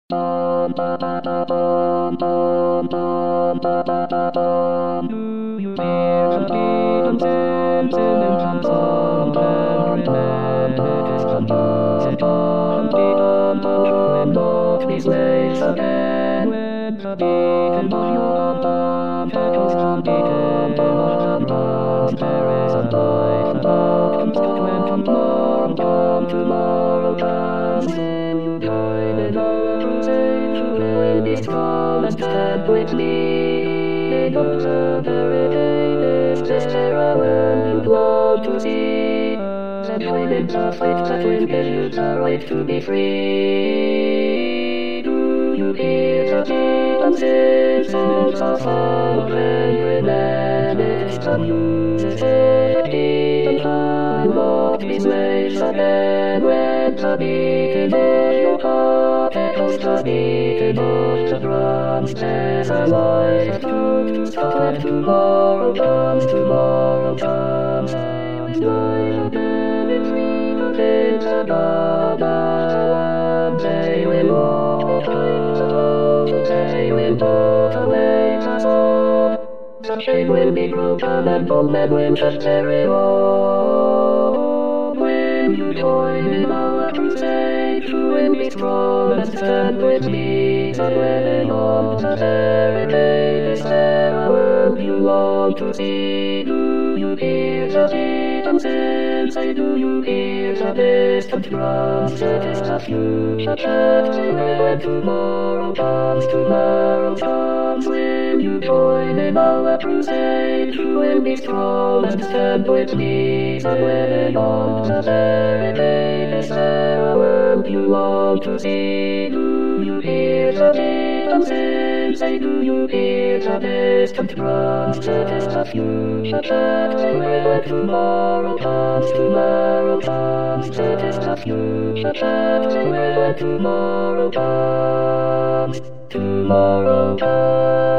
Bum ba ba ba bum bum bum ba ba ba bum. Do you hear the beating tinkling from some country that is composed bum bum bum bum these ways again when the beating of your bum echoes from beating of bum there is a light about when tomorrow comes will you join in our crusade to really be strong and stand with me in the very day this era when you long to see and join in the fight that will give you the right to be free. Do you hear the beatings of every man is community and time walk these ways again when the beating of your heart echoes the beating of the drums. There's a life to stop when tomorrow comes. Joy and be free in the Baba. They will walk they will walk away the soul. The chain will be broken and all men will just carry on. When you join in our crusade, you will be strong and stand with me. And when on the very day this era world you long to see, do you hear the beatings inside? Do you hear the distant drums? That is the future chapter when tomorrow comes. Will you join in our crusade? You will be strong and stand with me. And when on the very day this era world you long to see, do you hear the beatings inside? Do you hear the distant drums? That is the future chapter when tomorrow comes. That is the future chapter when tomorrow comes.